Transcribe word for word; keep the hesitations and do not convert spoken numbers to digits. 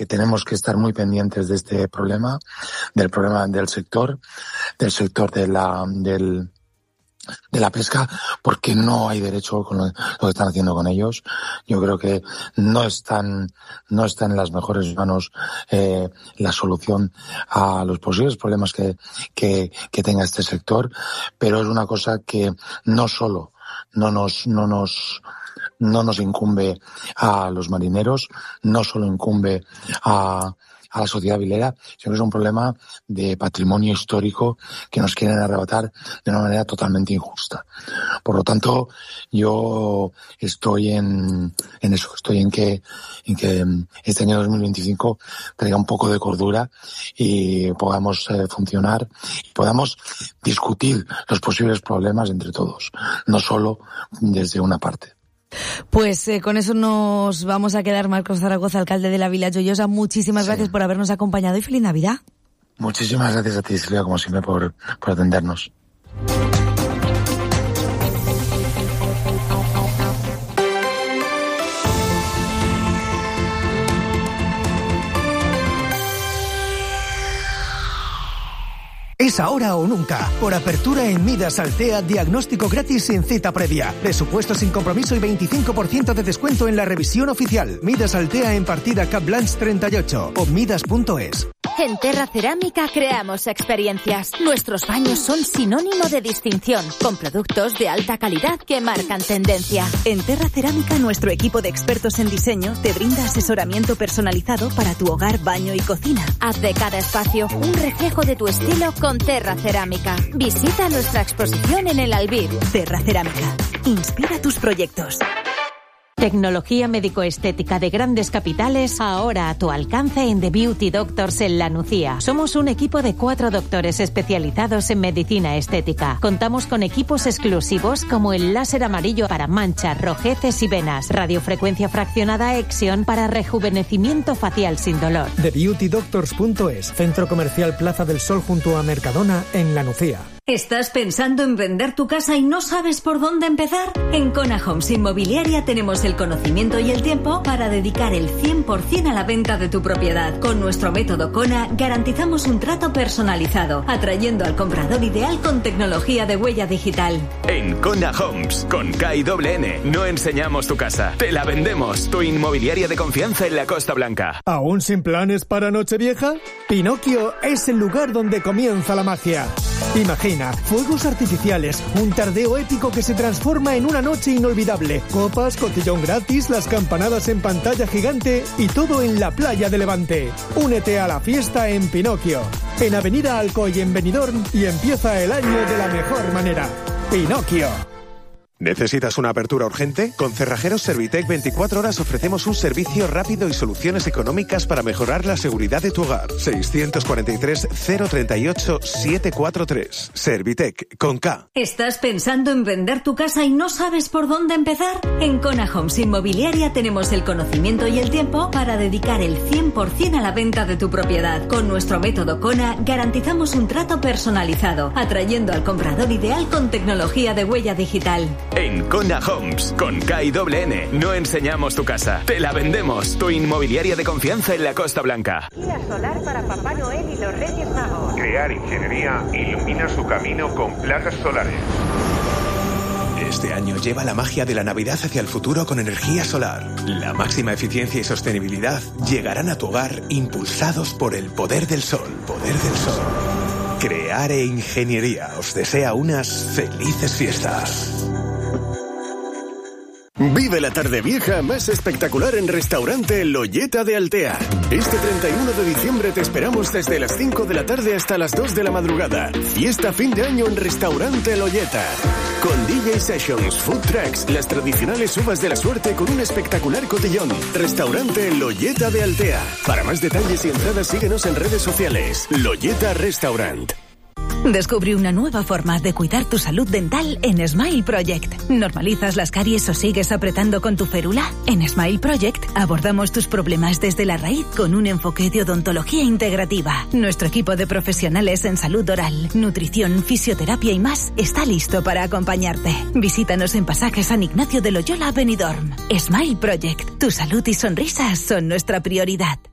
que tenemos que estar muy pendientes de este problema, del problema del sector, del sector de la, del, de la pesca, porque no hay derecho con lo, lo que están haciendo con ellos. Yo creo que no están, no está en las mejores manos eh, la solución a los posibles problemas que, que, que tenga este sector, pero es una cosa que no solo no nos, no nos, no nos incumbe a los marineros, no solo incumbe a a la sociedad vilera, sino que es un problema de patrimonio histórico que nos quieren arrebatar de una manera totalmente injusta. Por lo tanto, yo estoy en, en eso, estoy en que, en que este año dos mil veinticinco traiga un poco de cordura y podamos eh, funcionar, y podamos discutir los posibles problemas entre todos, no solo desde una parte. Pues eh, con eso nos vamos a quedar. Marcos Zaragoza, alcalde de la Vila Joyosa, muchísimas sí. gracias por habernos acompañado y feliz Navidad. Muchísimas gracias a ti, Silvia, como siempre, por, por atendernos. Es ahora o nunca. Por apertura en Midas Altea, diagnóstico gratis sin cita previa. Presupuesto sin compromiso y veinticinco por ciento de descuento en la revisión oficial. Midas Altea en partida Cap Blanche treinta y ocho o midas punto es. En Terra Cerámica creamos experiencias. Nuestros baños son sinónimo de distinción, con productos de alta calidad que marcan tendencia. En Terra Cerámica, nuestro equipo de expertos en diseño te brinda asesoramiento personalizado para tu hogar, baño y cocina. Haz de cada espacio un reflejo de tu estilo con Terra Cerámica. Visita nuestra exposición en el Albir. Terra Cerámica. Inspira tus proyectos. Tecnología médico-estética de grandes capitales, ahora a tu alcance en The Beauty Doctors en La Nucía. Somos un equipo de cuatro doctores especializados en medicina estética. Contamos con equipos exclusivos como el láser amarillo para manchas, rojeces y venas, radiofrecuencia fraccionada Exion para rejuvenecimiento facial sin dolor. The Beauty Doctors punto es, Centro Comercial Plaza del Sol junto a Mercadona en La Nucía. ¿Estás pensando en vender tu casa y no sabes por dónde empezar? En Kona Homes Inmobiliaria tenemos el conocimiento y el tiempo para dedicar el cien por ciento a la venta de tu propiedad. Con nuestro método Kona garantizamos un trato personalizado, atrayendo al comprador ideal con tecnología de huella digital. En Kona Homes, con K y doble N, no enseñamos tu casa, te la vendemos. Tu inmobiliaria de confianza en la Costa Blanca. ¿Aún sin planes para Nochevieja? Pinocchio es el lugar donde comienza la magia. Imagina, fuegos artificiales, un tardeo épico que se transforma en una noche inolvidable, copas, cotillón gratis, las campanadas en pantalla gigante y todo en la playa de Levante. Únete a la fiesta en Pinocchio, en Avenida Alcoy en Benidorm, y empieza el año de la mejor manera. Pinocchio. ¿Necesitas una apertura urgente? Con Cerrajeros Servitec veinticuatro horas ofrecemos un servicio rápido y soluciones económicas para mejorar la seguridad de tu hogar. seiscientos cuarenta y tres, cero treinta y ocho, setecientos cuarenta y tres. Servitec, con K. ¿Estás pensando en vender tu casa y no sabes por dónde empezar? En Kona Homes Inmobiliaria tenemos el conocimiento y el tiempo para dedicar el cien por ciento a la venta de tu propiedad. Con nuestro método Kona garantizamos un trato personalizado, atrayendo al comprador ideal con tecnología de huella digital. En Kona Homes, con K y doble N, no enseñamos tu casa, te la vendemos. Tu inmobiliaria de confianza en la Costa Blanca. Guía solar para Papá Noel y los Reyes Magos. Crear Ingeniería ilumina su camino con placas solares. Este año lleva la magia de la Navidad hacia el futuro con energía solar. La máxima eficiencia y sostenibilidad llegarán a tu hogar impulsados por el poder del sol. Poder del sol. Creare Ingeniería os desea unas felices fiestas. Vive la tarde vieja más espectacular en Restaurante Loyeta de Altea. Este treinta y uno de diciembre te esperamos desde las cinco de la tarde hasta las dos de la madrugada. Fiesta fin de año en Restaurante Loyeta. Con D J Sessions, Food Trucks, las tradicionales uvas de la suerte con un espectacular cotillón. Restaurante Loyeta de Altea. Para más detalles y entradas síguenos en redes sociales. Loyeta Restaurant. Descubre una nueva forma de cuidar tu salud dental en Smile Project. ¿Normalizas las caries o sigues apretando con tu férula? En Smile Project abordamos tus problemas desde la raíz con un enfoque de odontología integrativa. Nuestro equipo de profesionales en salud oral, nutrición, fisioterapia y más está listo para acompañarte. Visítanos en Pasaje San Ignacio de Loyola, Benidorm. Smile Project. Tu salud y sonrisas son nuestra prioridad.